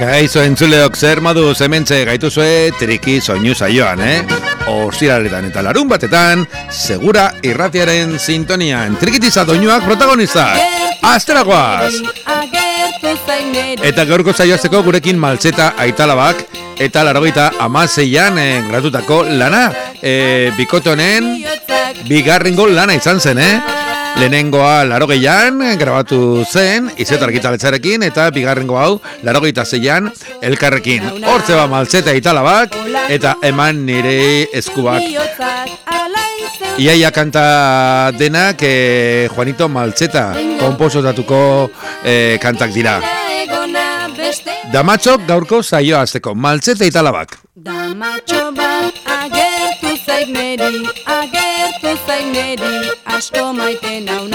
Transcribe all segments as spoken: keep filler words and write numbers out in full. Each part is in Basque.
Kaixo entzuleok zer moduz hementxe gaituzue triki soinu saioan, eh? Ostiraletan eta larun batetan, segura irratiaren sintonian. Trikitiza doinuak protagonistak. Asteragoaz! Eta gaurko saioazteko gurekin Maltzeta Aitalabak eta larogeita hamaseian eh, gratutako lana. Eh, bikotonen bigarrengo lana izan zen, eh? Lehenengoa larogeian grabatu zen Izeto Argitaletxarekin eta bigarrengo hau larogeita zeian elkarrekin. Hortze ba Maltzeta Aitalabak eta eman nire eskuak. Iaia kanta denak eh, Juanito Maltzeta konposotatuko eh, kantak dira. Damatxok gaurko saioa azteko Maltzeta Aitalabak. Damatxo bat agertu zait neri, agertu zait neri, asko maite nauna.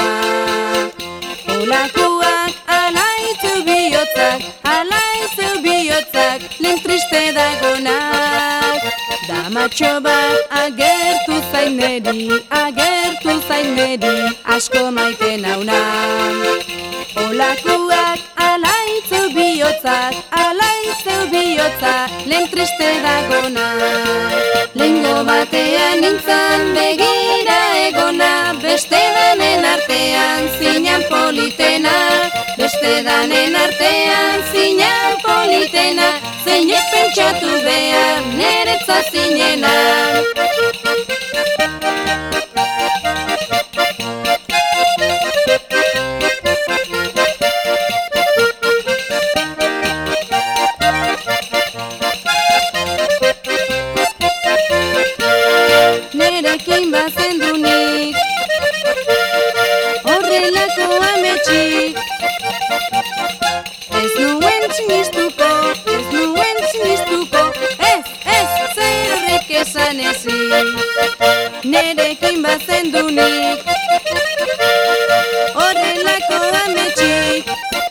Olakuak alaitzu bihotzak, alaitzu bihotzak, lehen triste dagonak. Damatxo bat agertu zait neri, agertu zait neri, asko maite nauna. Olakuak alaitzu bihotzak, alaitzu bihotzak, lehen triste dagona. Lehengo batean nintzen begira egona, beste danen artean zinan politena. Beste danen artean zinan politena, zeinek pentsatu behar neretza zinena. Nerekin bazendunik, horrelako ametxik, ez nuen sinistuko, ez nuen sinistuko, ez, ez, zer horrek esan ezik. Nerekin bazendunik, horrelako ametxik,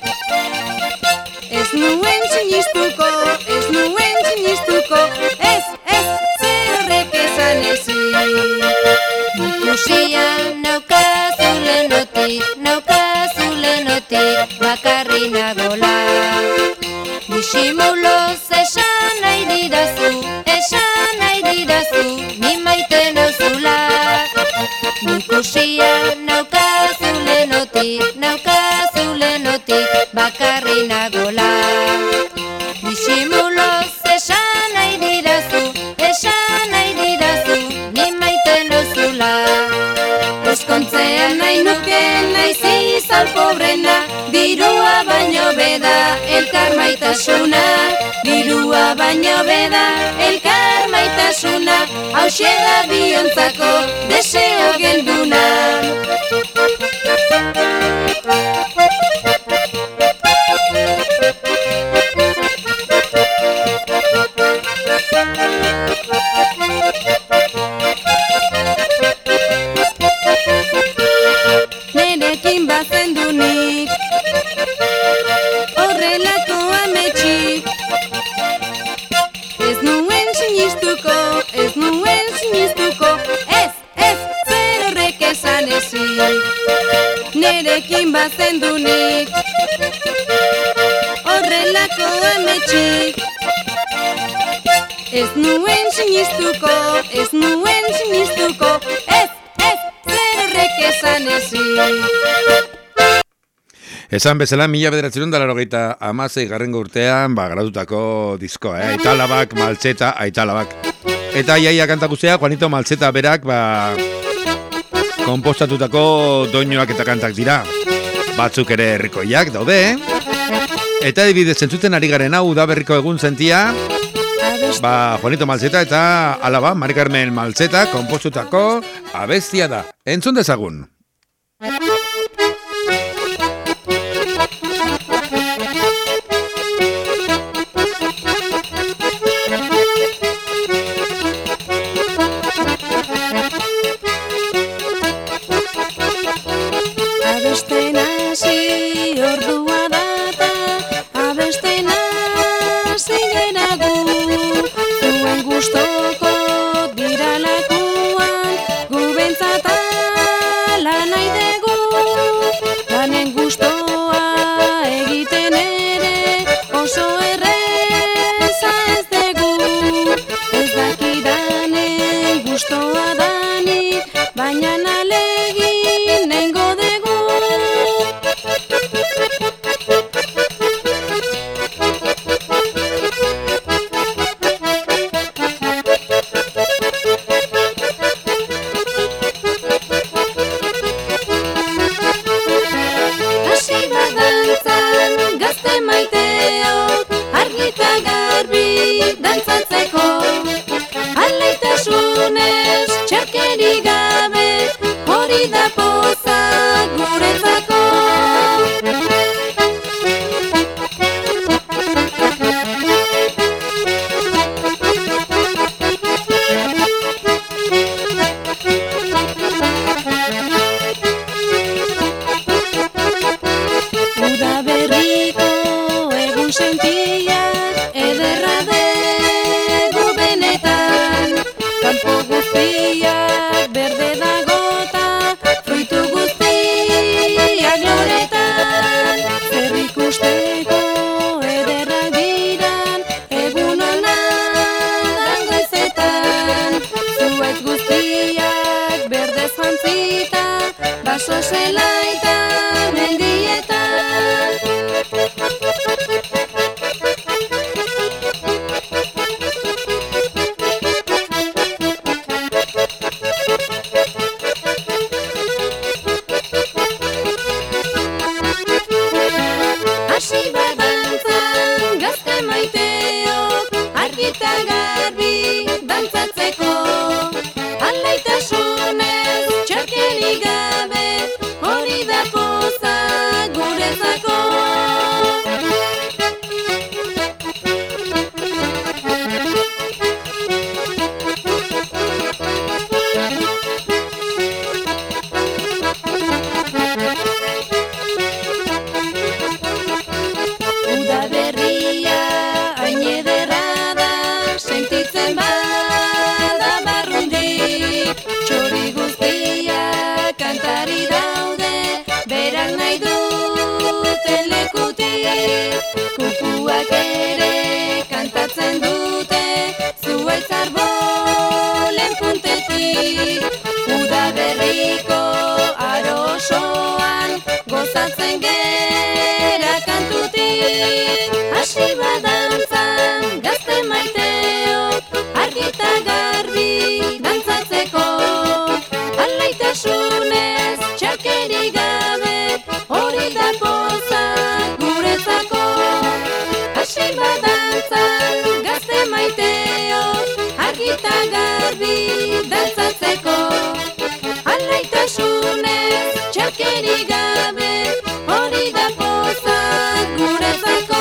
ez nuen sinistuko, ez nuen sinistuko, ez, ez, zer horrek esan ezik. Ikusia naukazu lehenotik, naukazu lehenotik, bakarri nagola. Disimuloz esan nahi didazu, esan nahi didazu, ni maite nauzula. Ikusia naukazu lehenotik, naukazu lehenotik, bakarri nagola. Disimuloz esan nahi didazu, esan nahi didazu, ni maite nauzula. Eskontzean nahi nuke naiz izan pobrena, dirua baino beda elkar maitasuna. Dirua baino beda elkar maitasuna, hauxe da biontzako deseo gelduna. Nerekin bazendunik, horrelako ametxik, ez nuen sinistuko, ez nuen sinistuko, ez, ez, zer horrek esan ezik. Nerekin bazendunik, horrelako ametxik, ez nuen sinistuko, ez nuen sinistuko, ez, ez, zer horrek esan ezik. Esan bezala, mila bederatzerun da larogeita hamasei garrengo urtean, ba, gradutako diskoa, eh? Aitalabak, Maltzeta, Aitalabak. Eta iaia kanta guztia, Juanito Maltzeta berak, ba, konpostatutako doinuak eta kantak dira. Batzuk ere herrikoiak daude, eh? Eta adibidez entzuten ari garen hau da berriko egun zentia, ba, Juanito Maltzeta eta alaba, Mari Carmen Maltzeta, konpostutako abestia da. Entzun dezagun. Abesten hasi ordua data, abesten hasi gera gu, zuen gustoko diralakuan, gubentzat ala baina alegin nengo dugu. Hasi badantzan gazte maiteok, argita garbi dantzatzeko. Alaitasunez txarkeri gabe, hori da poza guretzako. Uda berriko egun sentiak ederra dugu benetan. Kanpo guztiak berde dagota, fruitu guztiak loretan. Zer ikusteko ederrak diran, egun ona dan goizetan. Zuhaitz guztiak berdez jantzita, baso zelaita mendietan. Hasi badantzan gazte maiteok, argita garbi dantzatzeko. Alaitasunez txarkeri gabe, hori da poza guretzako. Uda berria hain ederra da, sentitzen bada barrundik. Txori guztiak kantari daude, berak nahi duten lekutik. Kukuak ere kantatzen dute, zuhaitz arbolen puntetik. Uda berriko aro osoan, gozatzen gera kantutik. Hasi badantzan gazte maiteok, argita garbi dantzatzeko. Alaitasunez txarkeri gabe, hori da poza guretzako. Hasi badantzan gazte maiteok, argita garbi dantzatzeko. Alaitasunez txarkeri gabe, hori da poza guretzako.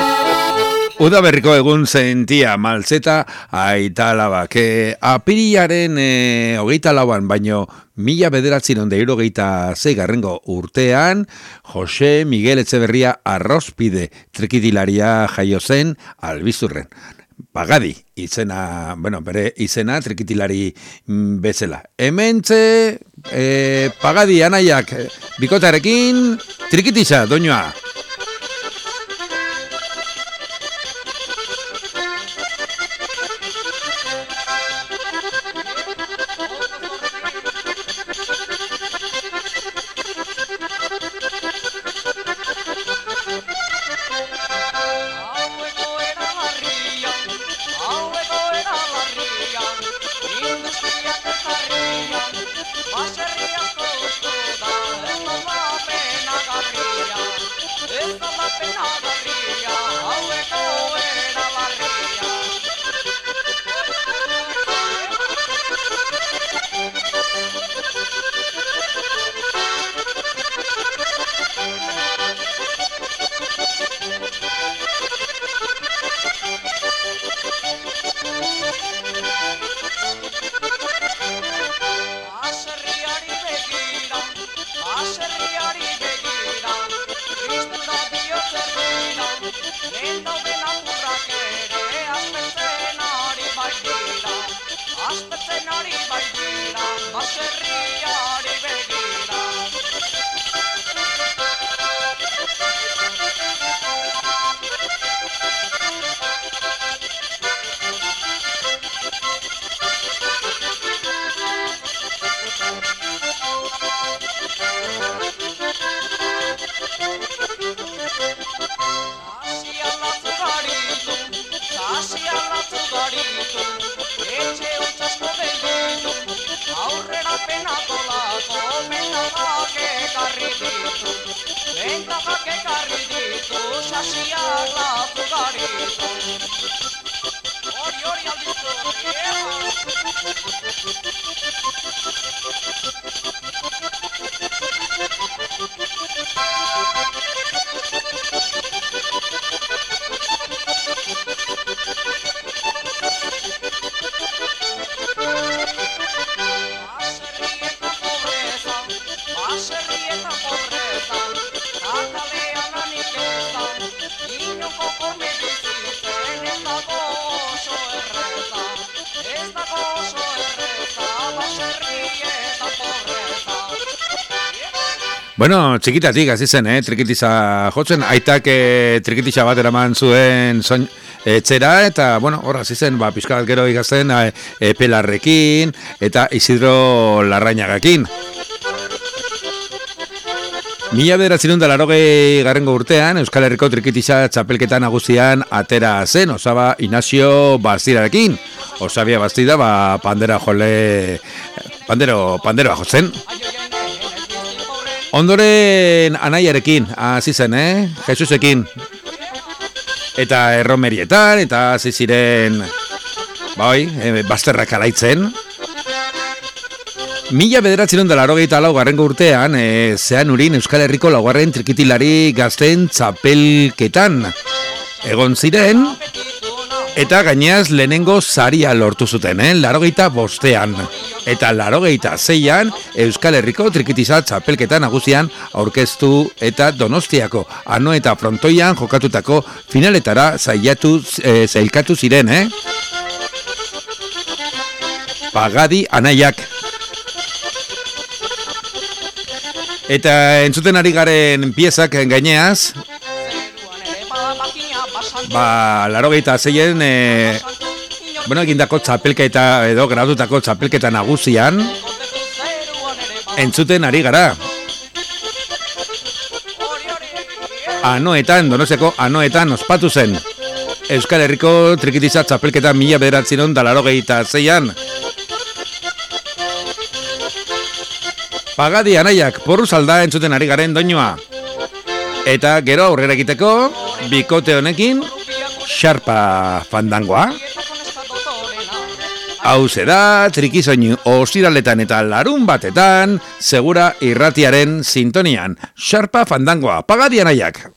Uda berriko egun sentia Maltzeta aita alabak. E, apirilaren e, hogeita lauan, baino mila bederatziron da hirurogeita zeigarrengo urtean, Jose Miguel Etxeberria Arrozpide trikitilaria jaio zen Albizurren. Pagadi, izena, bueno, bere izena trikitilari mm, bezala. Hementxe, e, Pagadi anaiak e, bikotarekin trikitisa, doinoa. Thank you. Bueno, txikitatik hasi zen, eh, trikitiza jotzen, aitak eh, trikitiza bat eraman zuen soin, etxera, eta, bueno, hor hasi zen, ba, pixka bat gero ikasten, eh, eh, Pelarrekin, eta Isidro Larrañagakin. Mila bederatzerun da larogei garrengo urtean, Euskal Herriko trikitiza txapelketa nagusian atera zen, osaba Inazio Bastirarekin. Osabia Bastida, ba, pandera jole, pandero, panderoa jotzen. Ondoren anaiarekin, hasi zen, eh? Jesusekin. Eta erromerietan, eta hasi ziren, ba hoi, eh, bazterrak alaitzen. Mila bederatzerun da larogeita lau garrengo urtean, e, zean urin Euskal Herriko laugarren trikitilari gazten txapelketan. Egon ziren, eta gaineaz lehenengo saria lortu zuten, eh? larogeita bostean. Eta larogeita zeian Euskal Herriko trikitiza txapelketa nagusian aurkeztu eta Donostiako ano eta frontoian jokatutako finaletara zaiatu, e, zailkatu ziren, eh? Pagadi anaiak. Eta entzuten ari garen piezak gaineaz, ba, larogeita zeien, e, bueno, egindako txapelketa edo gradutako txapelketa nagusian, entzuten ari gara. Anoetan, Donostiako anoetan ospatu zen. Euskal Herriko trikitiza txapelketa mila bederatziron da larogeita zeian. Pagadi anaiak porruz alda entzuten ari garen doinua. Eta gero aurrera egiteko, bikote honekin, xarpa fandangoa. Hauze da, trikizoinu ostiraletan eta larun batetan, segura irratiaren sintonian. Xarpa fandangoa, Pagadi anaiak.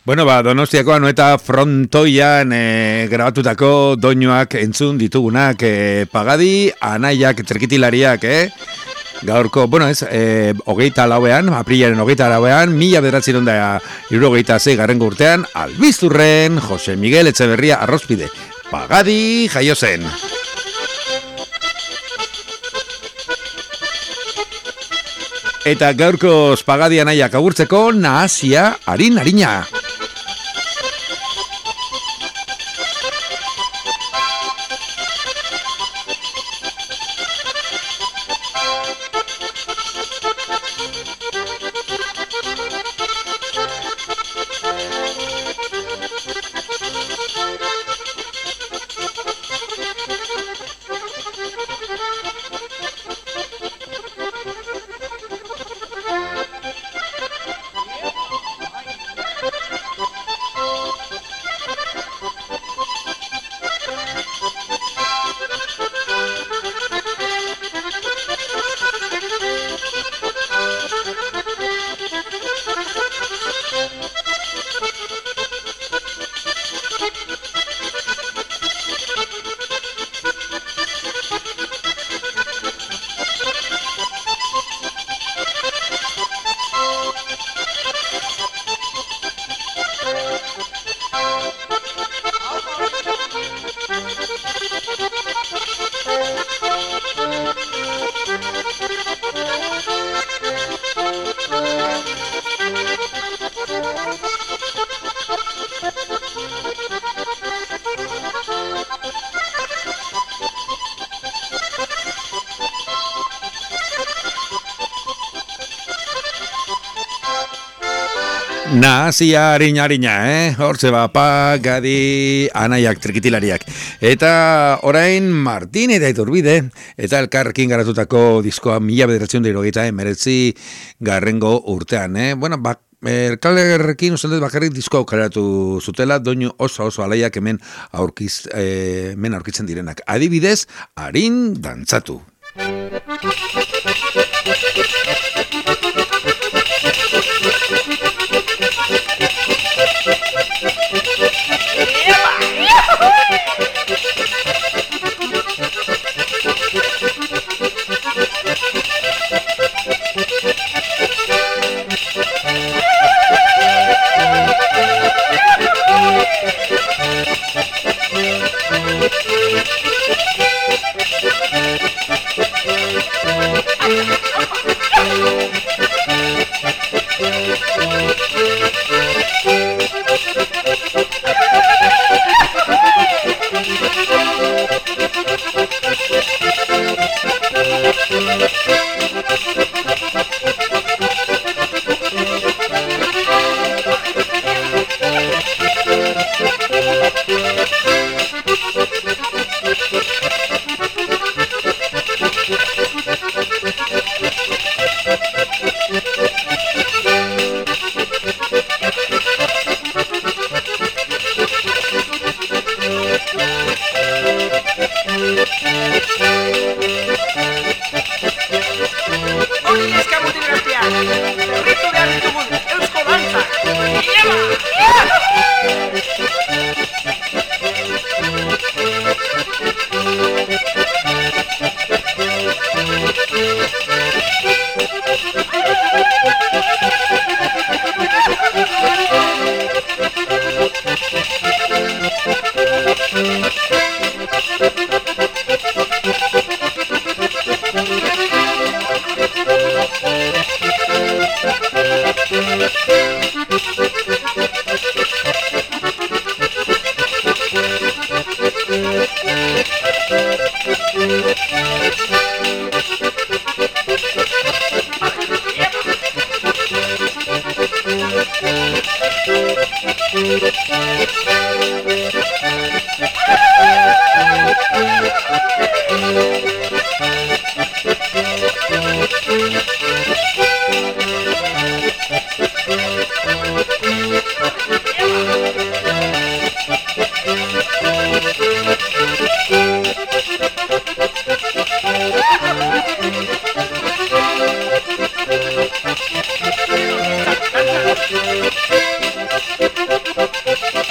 Bueno, ba, Donostiako Anoeta frontoian e, grabatutako doinuak entzun ditugunak e, Pagadi, Anaiak, Trkitilariak, eh? Gaurko, bueno, ez, e, hogeita lauean, aprilaren hogeita lauean, mila bederatzen da irurogeita zei garrengo urtean, Albizturren, Jose Miguel Etxeberria Arrospide, Pagadi jaio zen. Eta gaurko Pagadi Anaiak agurtzeko, Nahasia Arin Arina. Nahasia Arin Arina, eh? Hortze ba, Pagadi Anaiak Trkitilariak. Eta orain Martin eta Iturbide, eta elkarrekin garatutako diskoa mila bederatzen da irogeita emeretzi garrengo urtean, eh? Bueno, bak, elkarrekin ustendet bakarrik diskoa aukeratu zutela, doinu oso oso alaiak hemen, aurkiz, eh, hemen aurkitzen direnak. Adibidez, Arin dantzatu.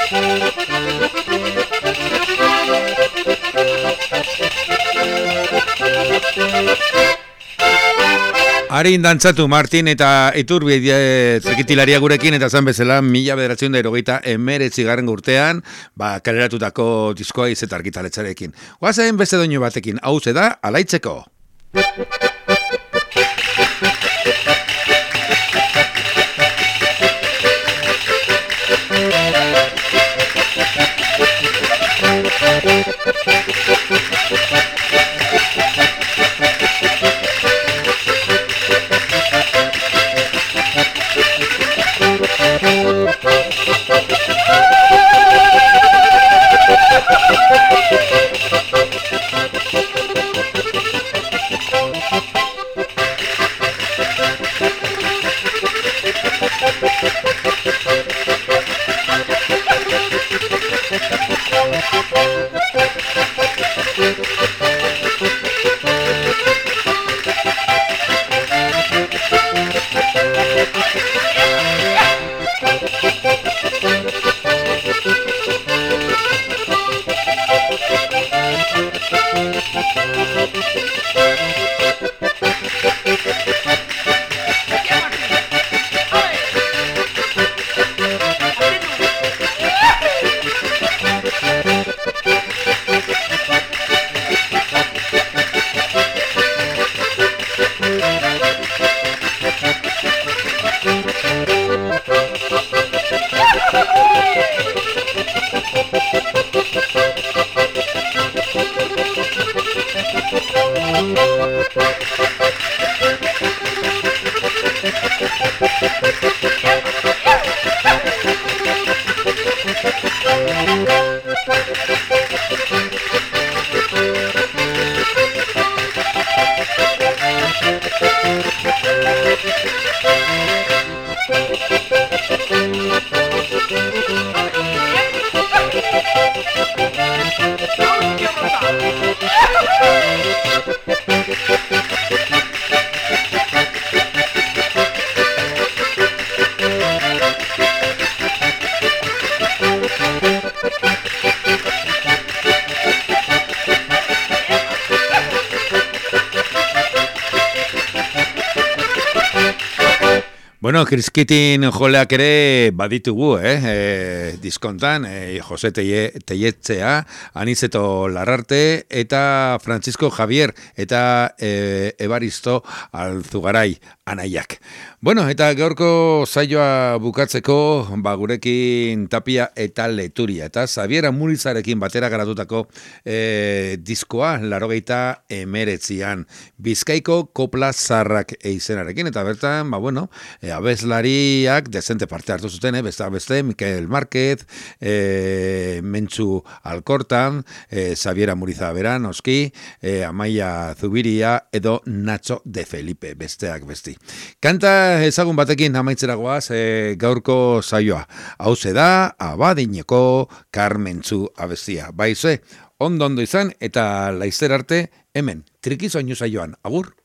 Harin dantzatu Martin eta Iturbi zekitilaria gurekin eta zan bezala mila bederatzen da erogeita emeretzi garren urtean ba, kaleratutako diskoa izeta argitaletzarekin. Oazen beste doinu batekin, hau da Alaitzeko. Bueno, Kriskitin joleak ere baditugu, eh? E, diskontan, e, Jose Teietzea, Anizeto Larrarte, eta Francisco Javier, eta e, Ebaristo Alzugarai anaiak. Bueno, eta gaurko saioa bukatzeko, ba, gurekin Tapia eta Leturia, eta Xabier Amurizarekin batera garatutako e, diskoa, larogeita emeretzian, Bizkaiko kopla zarrak eizenarekin, eta bertan, ba, bueno, e, abeslariak dezente parte hartu zuten, eh? beste beste, Mikel Márquez, eh, Mentxu Alkortan, eh, Xabier Amuriza beran, oski, eh, Amaia Zubiria, edo Nacho de Felipe, besteak besti. Kanta ezagun batekin amaitzeragoaz eh, gaurko saioa. Hau da Abadineko Karmentxu abestia. Baize, ondo ondo izan eta laizzer arte hemen, Trikisoinu saioan. Agur!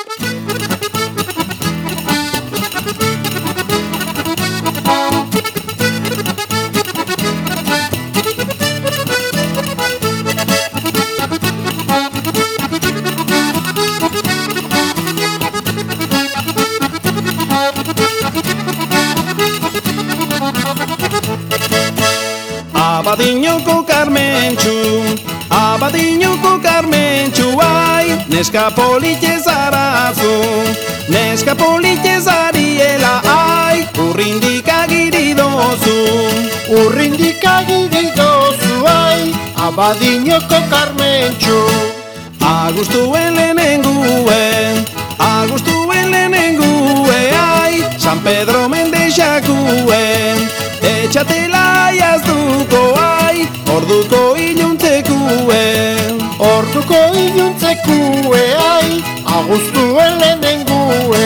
Abadiñoko Karmentxu, Abadiñoko Karmentxu, ai, neska politxe zarazu, neska politxe zariela, ai, urrindik agiri dozu, urrindik agiri dozu, ai, Abadiñoko Karmentxu. Agustuen lehenengue, agustuen lehenengue, ai, San Pedro Mendexakue, etxatela jazduko, ai, orduko iluntzekue, orduko iluntzekue, ai, agustuen lehenengue.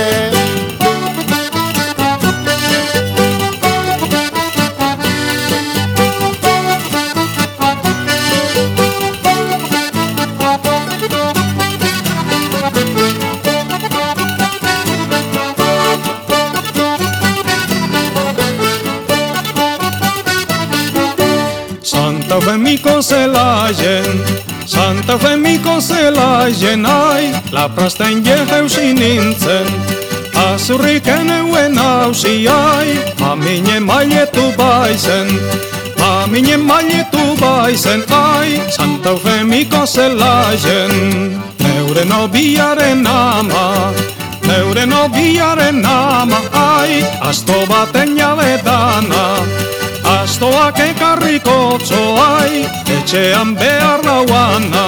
Santa Eufemiko zelaien, Santa Eufemiko zelaien, ai, laprasten jeheusi nintzen, azurriken euen hausi, ai, amine mailetu baizen, amine mailetu baizen, ai, Santa Eufemiko zelaien, neure nobiaren ama, neure nobiaren ama, ai, asto baten jabe dana, astoak ekarriko txoai, etxean behar dauana,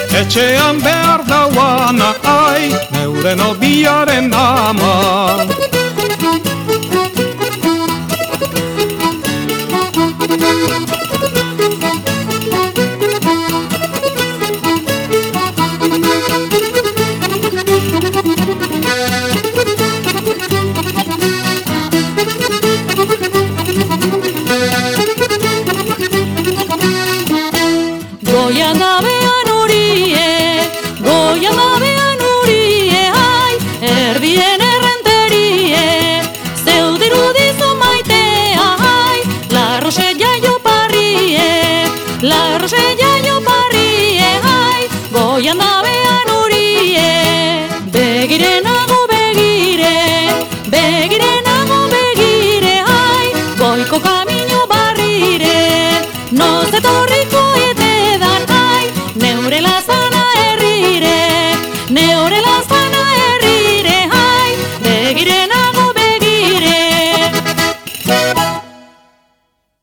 etxean behar dauana, ai, neure nobiaren ama.